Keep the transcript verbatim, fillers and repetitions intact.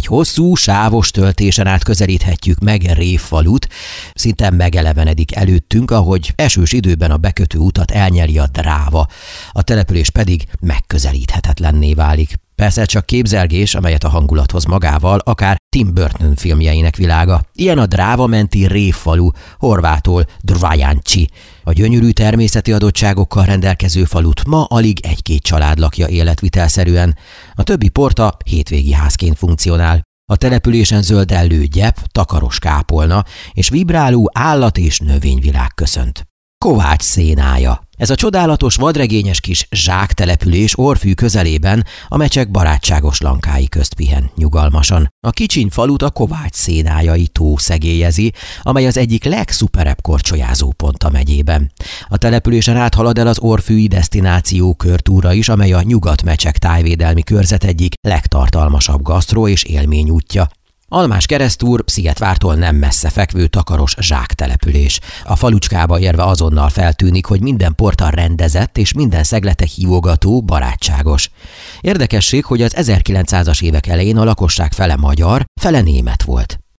Egy hosszú, sávos töltésen át közelíthetjük meg Révfalut, szinte megelevenedik előttünk, ahogy esős időben a bekötő utat elnyeli a dráva, a település pedig megközelíthetetlenné válik. Persze csak képzelgés, amelyet a hangulat hoz magával, akár Tim Burton filmjeinek világa. Ilyen a dráva menti Révfalu, horvától Drvajanci. A gyönyörű természeti adottságokkal rendelkező falut ma alig egy-két család lakja életvitelszerűen. A többi porta hétvégi házként funkcionál. A településen zöldellő gyep, takaros kápolna és vibráló állat- és növényvilág köszönt. Kovács szénája. Ez a csodálatos vadregényes kis zsáktelepülés Orfű közelében a mecsek barátságos lankái közt pihen nyugalmasan. A kicsiny falut a Kovács szénájai tó szegélyezi, amely az egyik legszuperebb korcsolyázó pont a megyében. A településen áthalad el az orfűi desztináció körtúra is, amely a Nyugat-Mecsek tájvédelmi körzet egyik legtartalmasabb gasztró és élményútja. Almás Keresztúr Szigetvártól nem messze fekvő takaros zsáktelepülés. A falucskába érve azonnal feltűnik, hogy minden porta rendezett és minden szeglete hívogató, barátságos. Érdekesség, hogy az ezerkilencszázas évek elején a lakosság fele magyar, fele német volt.